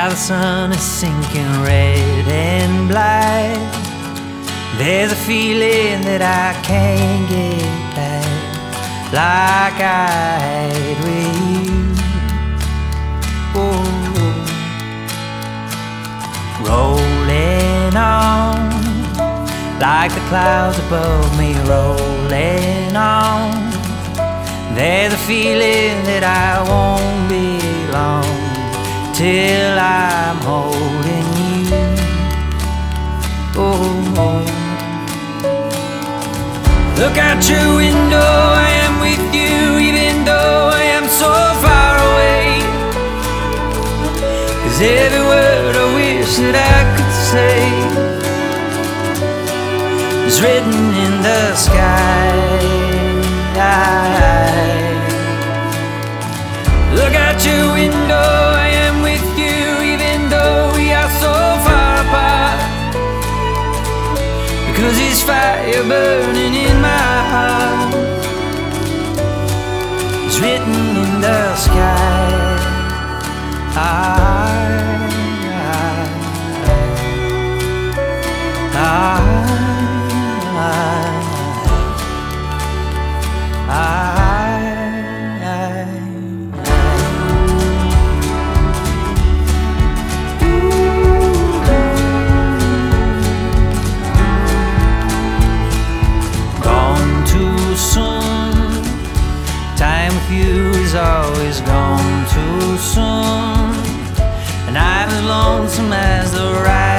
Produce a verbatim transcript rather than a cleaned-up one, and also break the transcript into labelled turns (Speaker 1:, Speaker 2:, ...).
Speaker 1: While the sun is sinking red and black, there's a feeling that I can't get back, like I had with you. Oh, rolling on, like the clouds above me, rolling on. There's a feeling that I won't be long till I'm holding you. Oh, look out your window, I am with you, even though I am so far away. 'Cause every word I wish that I could say is written in the sky. Look out your window, I am with you, even though we are so far apart. Because there's fire burning in my heart, it's written in the sky. I, I, I, I, you is always gone too soon, and I'm as lonesome as the ride.